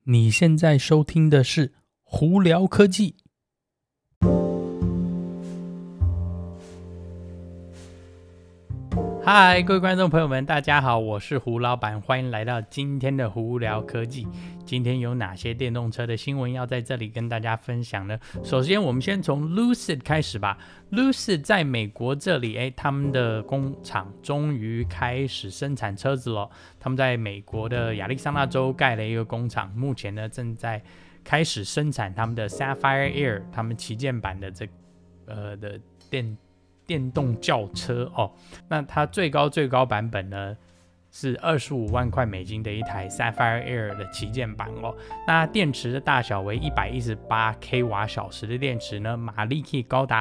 你现在收听的是胡聊科技。嗨，各位观众朋友们，大家好，我是胡老板，欢迎来到今天的胡聊科技。今天有哪些电动车的新闻要在这里跟大家分享呢？首先，我们先从 Lucid 开始吧。Lucid 在美国这里，他们的工厂终于开始生产车子了。他们在美国的亚利桑那州盖了一个工厂，目前呢正在开始生产他们的 Sapphire Air， 他们旗舰版的的电动轿车哦。那它最高版本呢是25万块美金的一台 Sapphire Air 的旗舰版哦。那电池的大小为118 kWh 的电池呢，马力可以高达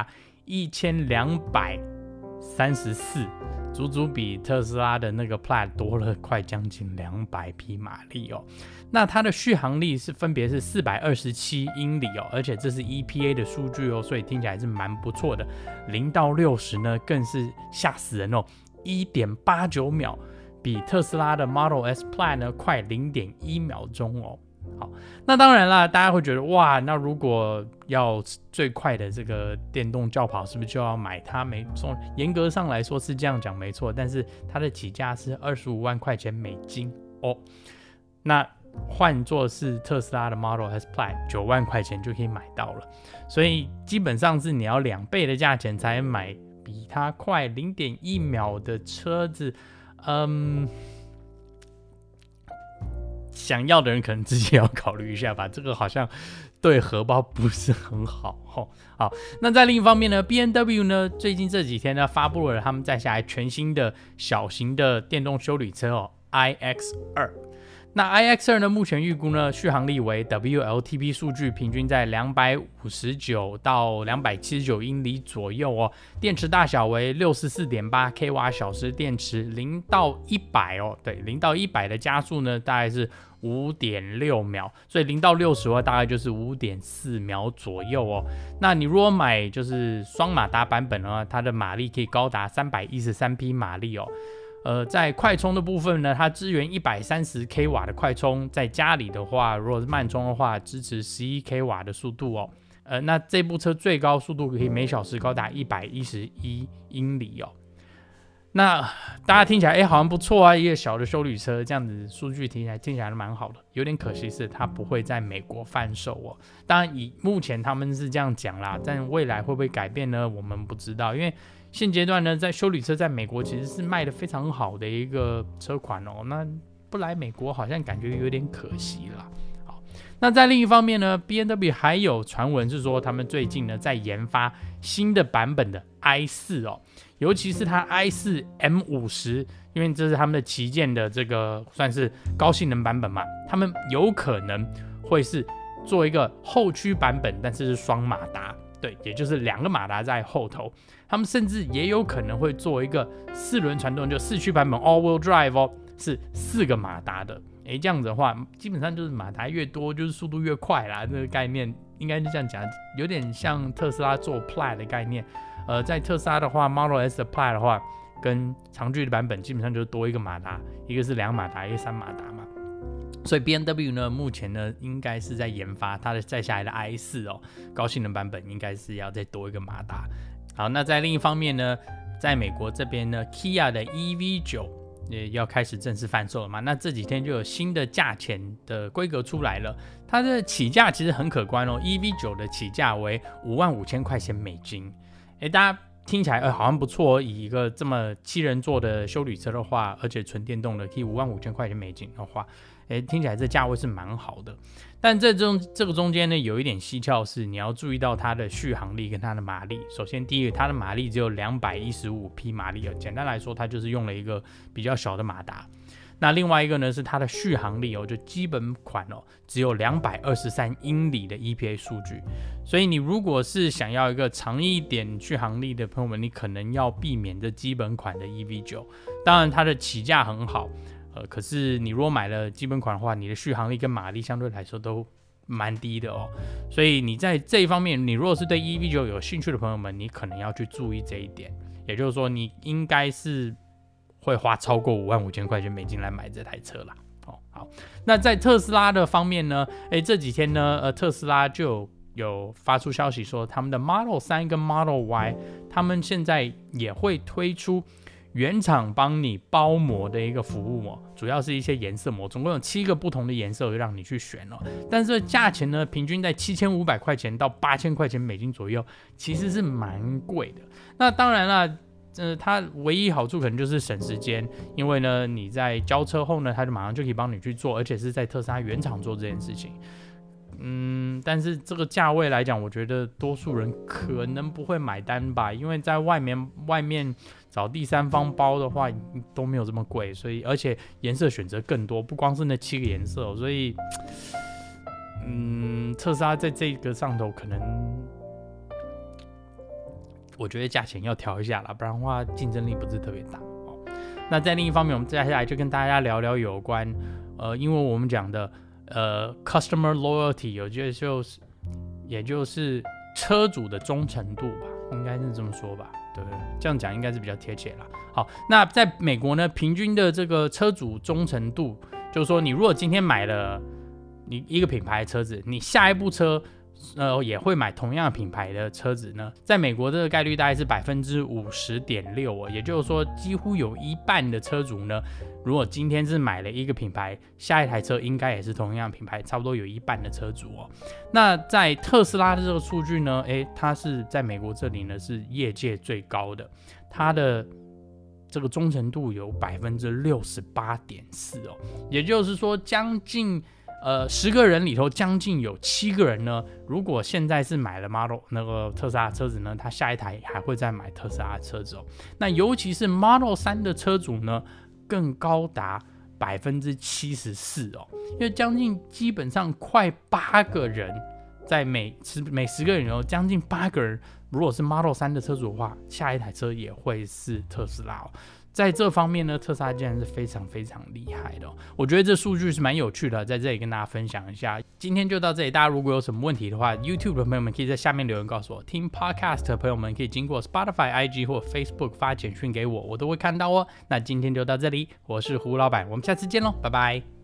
1234，足足比特斯拉的那个 Plaid 多了快将近200匹马力哦。那它的续航力分别是427英里哦，而且这是 EPA 的数据哦，所以听起来是蛮不错的。0到60呢更是吓死人哦， 1.89 秒，比特斯拉的 Model S Plaid 呢快 0.1 秒钟哦。好，那当然啦，大家会觉得哇，那如果要最快的这个电动轿跑，是不是就要买它？没错，严格上来说是这样讲没错，但是它的起价是25万块钱美金哦。那换作是特斯拉的 Model S Plaid 9万块钱就可以买到了，所以基本上是你要2倍的价钱才买比它快 0.1 秒的车子。想要的人可能自己要考虑一下吧，这个好像对荷包不是很好。好，那在另一方面呢 ，BMW 呢最近这几天呢发布了他们再下来全新的小型的电动休旅车哦 ，iX2。那 iX2 呢，目前预估呢续航力为 WLTP 数据平均在259到279英里左右哦，电池大小为 64.8 kWh 电池，0到100哦，对，0到100的加速呢大概是 5.6 秒，所以0到60的话大概就是 5.4 秒左右哦。那你如果买就是双马达版本的话，它的马力可以高达313匹马力哦。在快充的部分呢，它支援130 kW 的快充，在家里的话，如果是慢充的话，支持11 kW 的速度哦。那这部车最高速度可以每小时高达111英里哦。那大家听起来，好像不错啊，一个小的休旅车，这样子数据听起来蛮好的。有点可惜是它不会在美国贩售哦。当然，以目前他们是这样讲啦，但未来会不会改变呢？我们不知道，因为现阶段呢，在休旅车在美国其实是卖的非常好的一个车款哦。那不来美国好像感觉有点可惜啦。好，那在另一方面呢 ，BMW 还有传闻是说他们最近呢在研发新的版本的 i4 哦。尤其是它 i4 M50， 因为这是他们的旗舰的这个算是高性能版本嘛，他们有可能会是做一个后驱版本，但是双马达，对，也就是2个马达在后头。他们甚至也有可能会做一个4轮传动，就4驱版本 All-Wheel Drive 哦，是4个马达的。这样子的话，基本上就是马达越多，就是速度越快啦。这个概念应该是这样讲，有点像特斯拉做 Plaid 的概念。在特斯拉的话 ，Model S 的 Plaid 的话，跟长距离版本基本上就是多一个马达，一个是2马达，一个3马达嘛。所以 BMW 呢，目前呢应该是在研发它的再下来的 i4 哦，高性能版本应该是要再多一个马达。好，那在另一方面呢，在美国这边呢 ，Kia 的 EV9 也要开始正式贩售了嘛。那这几天就有新的价钱的规格出来了，它的起价其实很可观哦 ，EV9 的起价为55000块钱美金。大家听起来好像不错，以一个这么7人座的休旅车的话，而且纯电动的可以55000块钱美金的话，听起来这价位是蛮好的。但这个中间呢，有一点蹊跷是，你要注意到它的续航力跟它的马力。首先第一个，它的马力只有215匹马力，简单来说，它就是用了一个比较小的马达。那另外一个呢是它的续航力哦，就基本款哦，只有223英里的 EPA 数据，所以你如果是想要一个长一点续航力的朋友们，你可能要避免这基本款的 EV9。当然它的起价很好，可是你如果买了基本款的话，你的续航力跟马力相对来说都蛮低的哦，所以你在这一方面，你如果是对 EV9 有兴趣的朋友们，你可能要去注意这一点，也就是说你应该是会花超过55000块钱美金来买这台车啦。 好，那在特斯拉的方面呢，这几天呢，特斯拉就有发出消息说，他们的 Model 3跟 Model Y， 他们现在也会推出原厂帮你包膜的一个服务哦，主要是一些颜色膜，总共有7个不同的颜色让你去选哦。但是价钱呢，平均在7500块钱到8000块钱美金左右，其实是蛮贵的。那当然啦，它唯一好处可能就是省时间，因为呢你在交车后呢，它就马上就可以帮你去做，而且是在特斯拉原厂做这件事情。但是这个价位来讲，我觉得多数人可能不会买单吧，因为在外面找第三方包的话都没有这么贵，所以而且颜色选择更多，不光是那7个颜色，所以特斯拉在这个上头可能我觉得价钱要调一下啦，不然的话竞争力不是特别大。那在另一方面，我们接下来就跟大家聊聊有关因为我们讲的customer loyalty， 也就是车主的忠诚度吧，应该是这么说吧，对不对？这样讲应该是比较贴切啦。好，那在美国呢，平均的这个车主忠诚度，就是说你如果今天买了你一个品牌的车子，你下一部车也会买同样品牌的车子呢，在美国这个概率大概是 50.6%哦，也就是说几乎有一半的车主呢，如果今天是买了一个品牌，下一台车应该也是同样品牌，差不多有一半的车主哦。那在特斯拉的这个数据呢，它是在美国这里呢是业界最高的，它的这个忠诚度有 68.4% 哦，也就是说将近10个人里头将近有7个人呢，如果现在是买了 Model 那个特斯拉的车子呢，他下一台还会再买特斯拉的车子哦。那尤其是 Model 3的车主呢，更高达 74% 哦，因为将近基本上快8个人，在每10个人里头将近8个人，如果是 Model 3的车主的话，下一台车也会是特斯拉哦。在这方面呢，特斯拉竟然是非常非常厉害的哦，我觉得这数据是蛮有趣的，在这里跟大家分享一下。今天就到这里，大家如果有什么问题的话 ，YouTube 的朋友们可以在下面留言告诉我，听 Podcast 的朋友们可以经过 Spotify、IG 或 Facebook 发简讯给我，我都会看到哦。那今天就到这里，我是胡老板，我们下次见喽，拜拜。